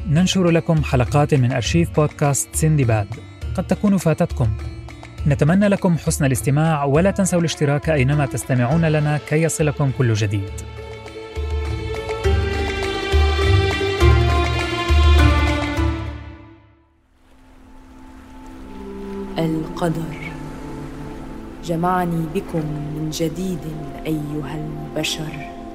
ننشر لكم حلقات من أرشيف بودكاست سندباد قد تكون فاتتكم. نتمنى لكم حسن الاستماع، ولا تنسوا الاشتراك أينما تستمعون لنا كي يصلكم كل جديد. القدر جمعني بكم من جديد أيها البشر.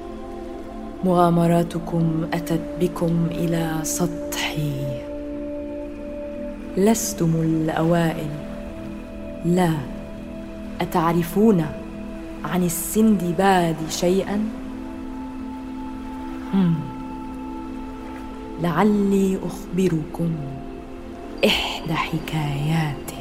مغامراتكم أتت بكم إلى سطحي. لستم الأوائل، لا. أتعرفون عن السندباد شيئا؟ لعلي أخبركم إحدى حكاياته.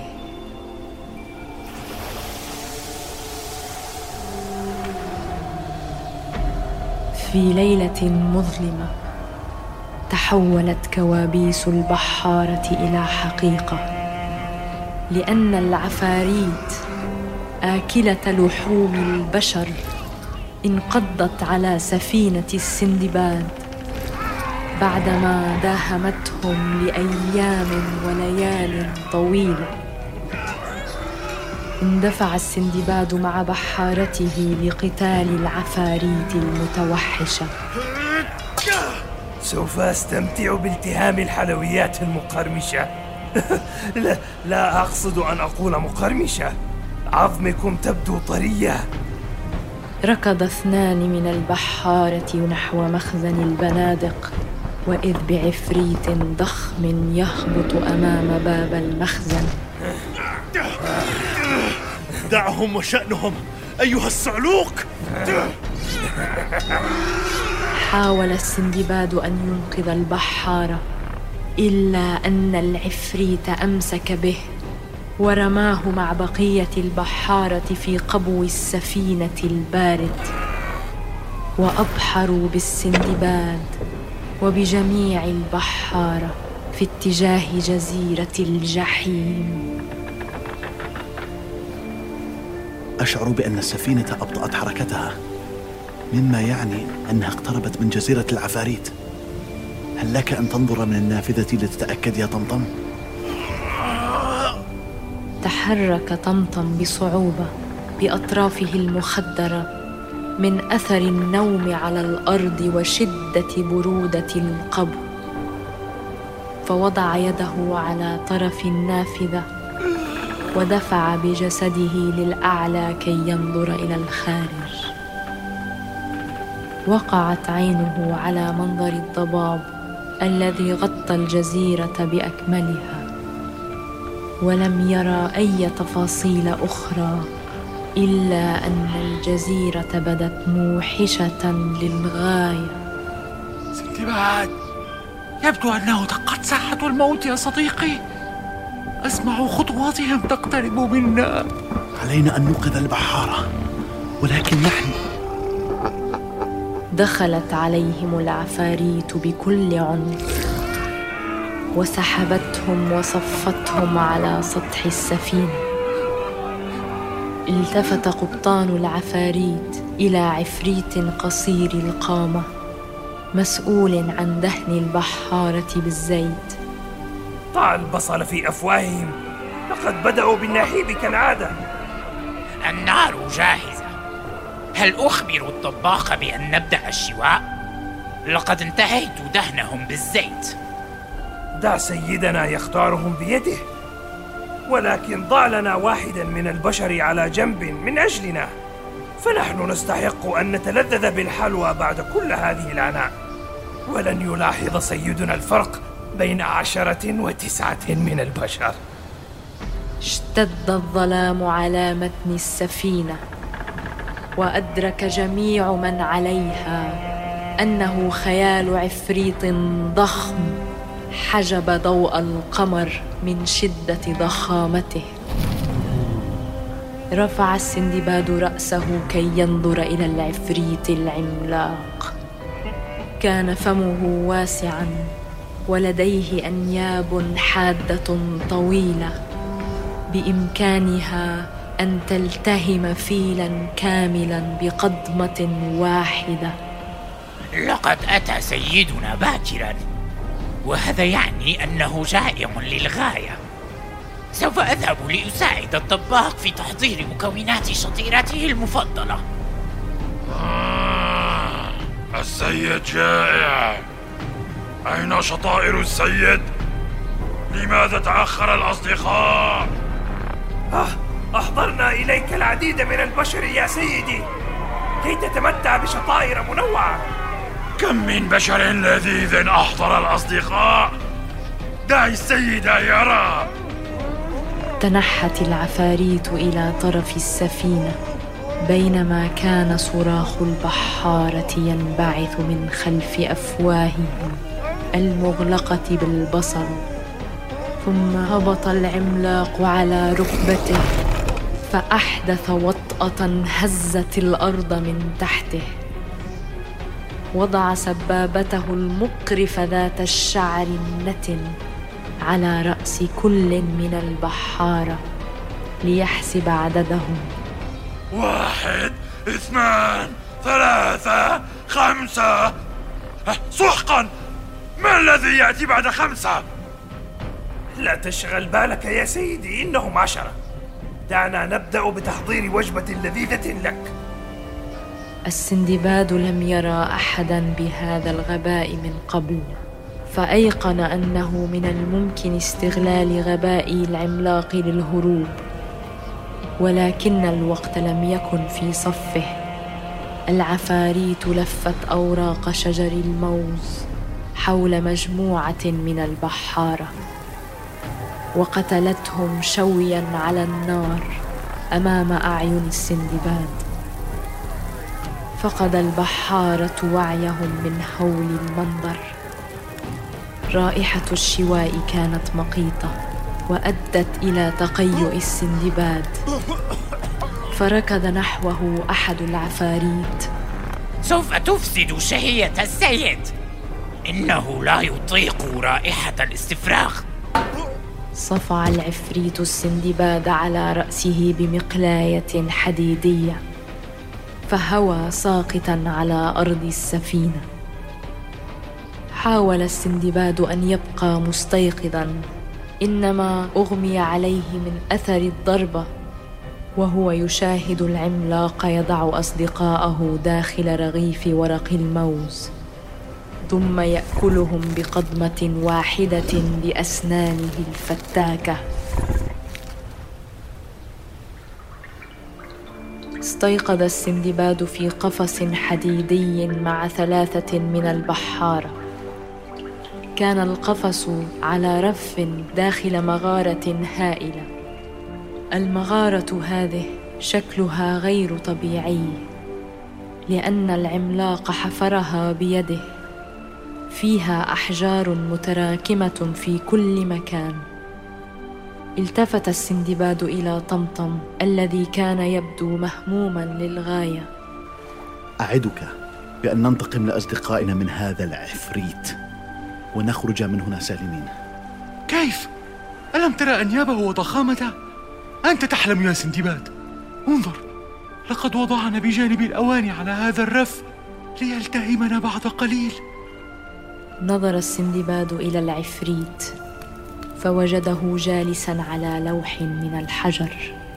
في ليلة مظلمة تحولت كوابيس البحارة إلى حقيقة، لأن العفاريت آكلة لحوم البشر انقضت على سفينة السندباد بعدما داهمتهم لأيام وليال طويلة. اندفع السندباد مع بحارته لقتال العفاريت المتوحشة. سوف أستمتع بالتهام الحلويات المقرمشة. لا أقصد أن أقول مقرمشة. عظمكم تبدو طرية. ركض اثنان من البحارة نحو مخزن البنادق، وإذ بعفريت ضخم يهبط أمام باب المخزن. دعهم وشأنهم أيها الصعلوك. حاول السندباد أن ينقذ البحارة، إلا أن العفريت أمسك به ورماه مع بقية البحارة في قبو السفينة البارد، وأبحروا بالسندباد وبجميع البحارة في اتجاه جزيرة الجحيم. أشعر بأن السفينة أبطأت حركتها، مما يعني أنها اقتربت من جزيرة العفاريت. هل لك أن تنظر من النافذة لتتأكد يا طمطم؟ تحرك طمطم بصعوبة بأطرافه المخدرة من أثر النوم على الأرض وشدة برودة القبو، فوضع يده على طرف النافذة ودفع بجسده للأعلى كي ينظر إلى الخارج. وقعت عينه على منظر الضباب الذي غطى الجزيرة بأكملها، ولم يرى أي تفاصيل أخرى إلا أن الجزيرة بدت موحشة للغاية. سندباد، يبدو أنه دقت ساعة الموت يا صديقي. أسمع خطواتهم تقترب منا. علينا أن ننقذ البحارة، ولكن نحن. دخلت عليهم العفاريت بكل عنف وسحبتهم وصفتهم على سطح السفينة. التفت قبطان العفاريت إلى عفريت قصير القامة مسؤول عن دهن البحارة بالزيت. ضع البصل في أفواههم، لقد بدأوا بالنحيب كالعادة. النار جاهزة. هل أخبر الطباخ بأن نبدأ الشواء؟ لقد انتهيت دهنهم بالزيت. دع سيدنا يختارهم بيده، ولكن ضع لنا واحدا من البشر على جنب من أجلنا، فنحن نستحق أن نتلذذ بالحلوى بعد كل هذه العناء. ولن يلاحظ سيدنا الفرق بين 10 و9 من البشر. اشتد الظلام على متن السفينة، وأدرك جميع من عليها أنه خيال عفريت ضخم حجب ضوء القمر من شدة ضخامته. رفع السندباد رأسه كي ينظر إلى العفريت العملاق. كان فمه واسعاً ولديه أنياب حادة طويلة بإمكانها أن تلتهم فيلاً كاملاً بقضمة واحدة. لقد أتى سيدنا باكراً. وهذا يعني أنه جائع للغاية. سوف أذهب لأساعد الطباخ في تحضير مكونات شطيرته المفضلة. السيد جائع. أين شطائر السيد؟ لماذا تأخر الأصدقاء؟ أحضرنا إليك العديد من البشر يا سيدي كي تتمتع بشطائر منوعة. كم من بشر لذيذ أحضر الأصدقاء؟ دعي السيد يرى. تنحت العفاريت إلى طرف السفينة بينما كان صراخ البحارة ينبعث من خلف أفواههم المغلقة بالبصر. ثم هبط العملاق على ركبته فأحدث وطأة هزت الأرض من تحته. وضع سبابته المقرفة ذات الشعر النتن على رأس كل من البحارة ليحسب عددهم. 1 2 3 5. سحقا، ما الذي يأتي بعد 5؟ لا تشغل بالك يا سيدي، إنهم 10. دعنا نبدأ بتحضير وجبة لذيذة لك. السندباد لم يرى أحداً بهذا الغباء من قبل، فأيقن أنه من الممكن استغلال غباء العملاق للهروب، ولكن الوقت لم يكن في صفه. العفاريت لفت أوراق شجر الموز حول مجموعة من البحارة وقتلتهم شوياً على النار أمام أعين السندباد. فقد البحارة وعيهم من هول المنظر. رائحة الشواء كانت مقيتة وأدت إلى تقيؤ السندباد، فركض نحوه أحد العفاريت. سوف تفسد شهية السيد، إنه لا يطيق رائحة الاستفراغ. صفع العفريت السندباد على رأسه بمقلاية حديدية فهوى ساقطاً على أرض السفينة. حاول السندباد أن يبقى مستيقظاً، إنما أغمي عليه من أثر الضربة وهو يشاهد العملاق يضع أصدقاءه داخل رغيف ورق الموز ثم يأكلهم بقضمة واحدة بأسنانه الفتاكة. استيقظ السندباد في قفص حديدي مع 3 من البحارة. كان القفص على رف داخل مغارة هائلة. المغارة هذه شكلها غير طبيعي لأن العملاق حفرها بيده. فيها أحجار متراكمة في كل مكان. التفت السندباد إلى طمطم الذي كان يبدو مهموماً للغاية. أعدك بأن ننتقم لأصدقائنا من هذا العفريت ونخرج من هنا سالمين. كيف؟ ألم ترى أنيابه وضخامته؟ أنت تحلم يا سندباد. انظر، لقد وضعنا بجانب الأواني على هذا الرف ليلتهمنا بعد قليل. نظر السندباد إلى العفريت فوجده جالساً على لوح من الحجر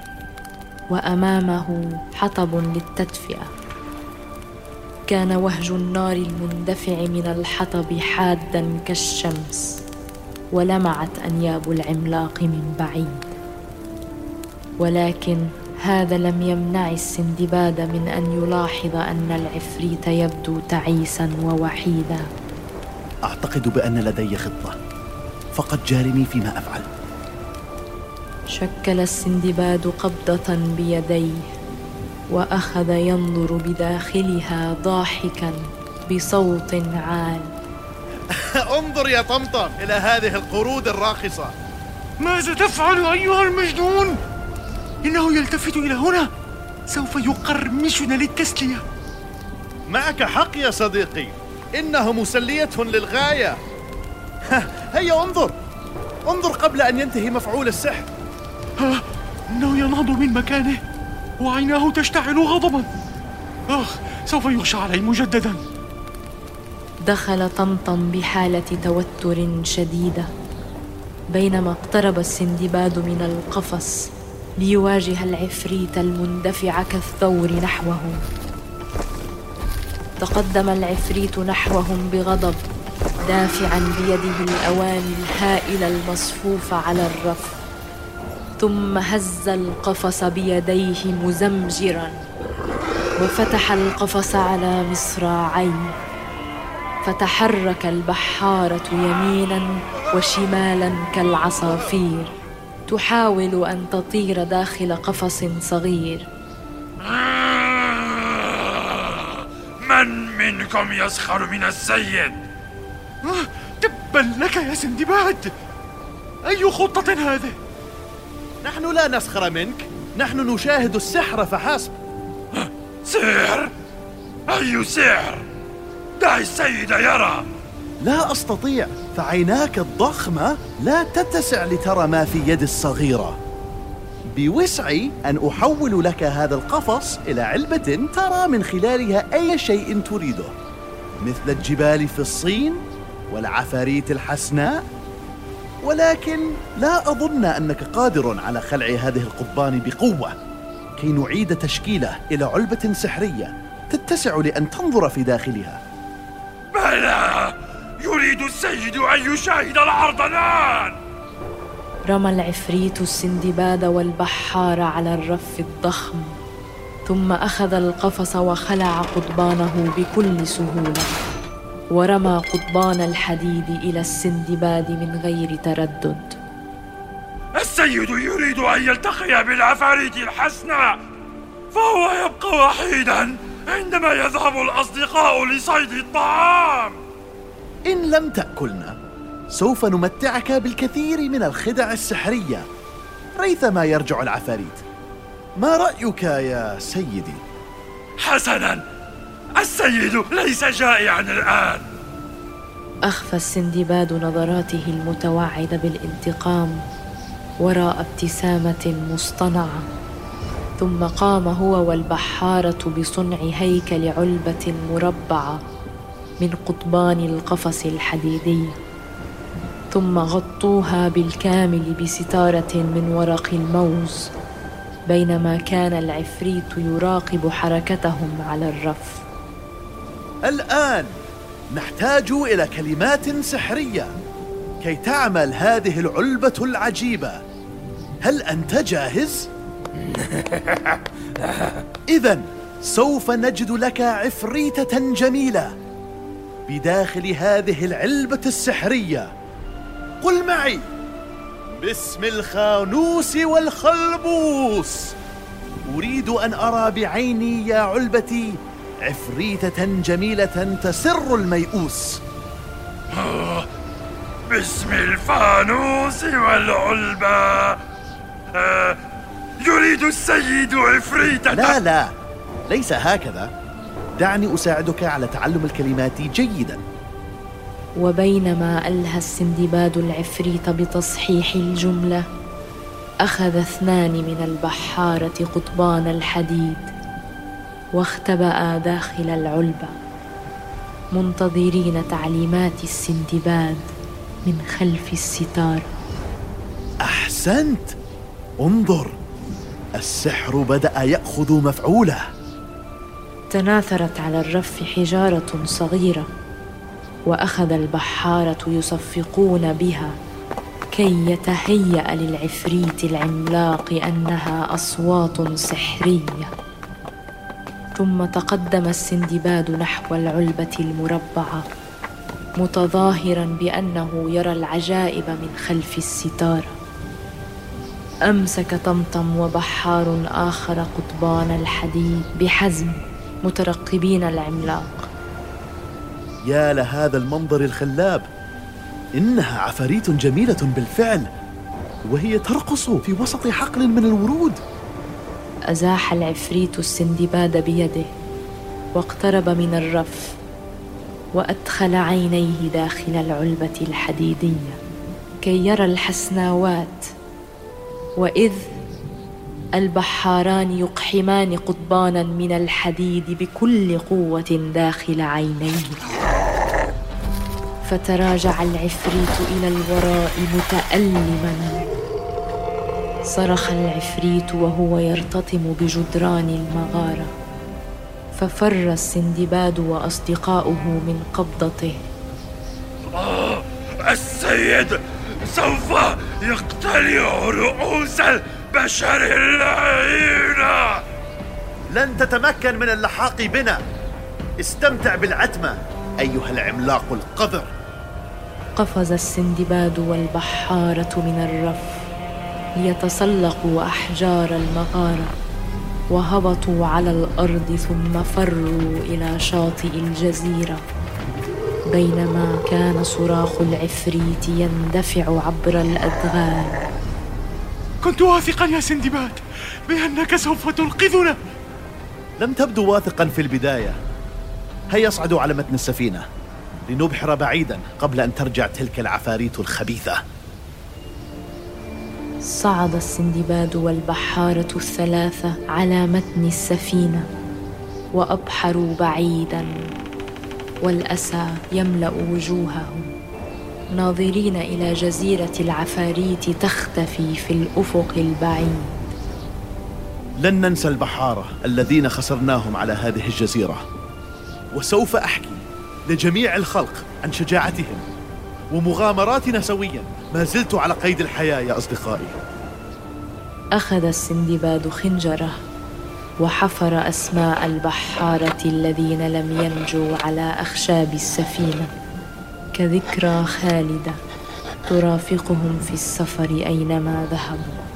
وأمامه حطب للتدفئة. كان وهج النار المندفع من الحطب حاداً كالشمس ولمعت أنياب العملاق من بعيد، ولكن هذا لم يمنع السندباد من أن يلاحظ أن العفريت يبدو تعيساً ووحيداً. أعتقد بأن لدي خطة، فقد جارني فيما أفعل. شكل السندباد قبضة بيديه وأخذ ينظر بداخلها ضاحكاً بصوت عال. انظر يا طمطم إلى هذه القرود الراقصة. ماذا تفعل أيها المجنون؟ إنه يلتفت إلى هنا، سوف يقرمشنا للتسلية. معك حق يا صديقي، إنه مسلية للغاية. هيا انظر قبل أن ينتهي مفعول السحر. إنه ينهض من مكانه وعيناه تشتعل غضباً. سوف يغشى علي مجدداً. دخل طمطم بحالة توتر شديدة. بينما اقترب السندباد من القفص ليواجه العفريت المندفع كالثور نحوه، تقدم العفريت نحوهم بغضب، دافعا بيده الأواني الهائلة المصفوفة على الرف، ثم هز القفص بيديه مزمجرا، وفتح القفص على مصراعيه، فتحرك البحارة يمينا وشمالا كالعصافير، تحاول أن تطير داخل قفص صغير. من منكم يسخر من السيد؟ تبا لك يا سندباد، أي خطة هذه؟ نحن لا نسخر منك، نحن نشاهد السحر فحسب. سحر؟ أي سحر؟ دع السيد يرى. لا أستطيع، فعيناك الضخمة لا تتسع لترى ما في يدي الصغيرة. بوسعي أن أحول لك هذا القفص إلى علبة ترى من خلالها أي شيء تريده، مثل الجبال في الصين والعفاريت الحسناء، ولكن لا أظن أنك قادر على خلع هذه القضبان بقوة كي نعيد تشكيله إلى علبة سحرية تتسع لأن تنظر في داخلها. بلى، يريد السيد أن يشاهد العرض الآن. رمى العفريت السندباد والبحار على الرف الضخم، ثم أخذ القفص وخلع قضبانه بكل سهولة، ورمى قضبان الحديد إلى السندباد من غير تردد. السيد يريد أن يلتقي بالعفاريت الحسناء، فهو يبقى وحيدا عندما يذهب الأصدقاء لصيد الطعام. إن لم تأكلنا سوف نمتعك بالكثير من الخدع السحرية ريثما يرجع العفاريت. ما رأيك يا سيدي؟ حسنا، السيد ليس جائعا الآن. أخفى السندباد نظراته المتوعدة بالانتقام وراء ابتسامة مصطنعة، ثم قام هو والبحارة بصنع هيكل علبة مربعة من قضبان القفص الحديدي، ثم غطوها بالكامل بستارة من ورق الموز، بينما كان العفريت يراقب حركتهم على الرف. الآن نحتاج إلى كلمات سحرية كي تعمل هذه العلبة العجيبة. هل أنت جاهز؟ إذن سوف نجد لك عفريتة جميلة بداخل هذه العلبة السحرية. قل معي: باسم الخانوس والخلبوس. أريد أن أرى بعيني يا علبتي عفريتة جميلة تسر الميؤوس. باسم الفانوس والعلبة. يريد السيد عفريتة. لا، ليس هكذا. دعني أساعدك على تعلم الكلمات جيدا. وبينما ألهى السندباد العفريت بتصحيح الجملة، أخذ 2 من البحارة قضبان الحديد واختبأ داخل العلبة، منتظرين تعليمات السندباد من خلف الستار. أحسنت، انظر، السحر بدأ يأخذ مفعوله. تناثرت على الرف حجارة صغيرة، وأخذ البحارة يصفقون بها كي يتهيأ للعفريت العملاق أنها أصوات سحرية. ثم تقدم السندباد نحو العلبة المربعة، متظاهراً بأنه يرى العجائب من خلف الستارة. أمسك طمطم وبحار آخر قضبان الحديد بحزم، مترقبين العملاق. يا لهذا المنظر الخلاب، إنها عفاريت جميلة بالفعل، وهي ترقص في وسط حقل من الورود. أزاح العفريت السندباد بيده واقترب من الرف، وأدخل عينيه داخل العلبة الحديدية كي يرى الحسناوات، وإذ البحاران يقحمان قضبانا من الحديد بكل قوة داخل عينيه. فتراجع العفريت إلى الوراء متألماً. صرخ العفريت وهو يرتطم بجدران المغارة، ففر السندباد وأصدقاؤه من قبضته. السيد سوف يقتلع رؤوس البشر اللعينة. لن تتمكن من اللحاق بنا. استمتع بالعتمة أيها العملاق القذر. قفز السندباد والبحارة من الرف ليتسلقوا أحجار المغارة، وهبطوا على الأرض ثم فروا إلى شاطئ الجزيرة، بينما كان صراخ العفريت يندفع عبر الأدغال. كنت واثقا يا سندباد بأنك سوف تنقذنا. لم تبدو واثقا في البداية. هيا اصعدوا على متن السفينة لنبحر بعيدا قبل أن ترجع تلك العفاريت الخبيثة. صعد السندباد والبحارة الثلاثة على متن السفينة وأبحروا بعيداً، والأسى يملأ وجوههم، ناظرين إلى جزيرة العفاريت تختفي في الأفق البعيد. لن ننسى البحارة الذين خسرناهم على هذه الجزيرة، وسوف أحكي لجميع الخلق عن شجاعتهم ومغامراتنا سويا. ما زلت على قيد الحياة يا أصدقائي. أخذ السندباد خنجره وحفر أسماء البحارة الذين لم ينجوا على أخشاب السفينة كذكرى خالدة ترافقهم في السفر أينما ذهبوا.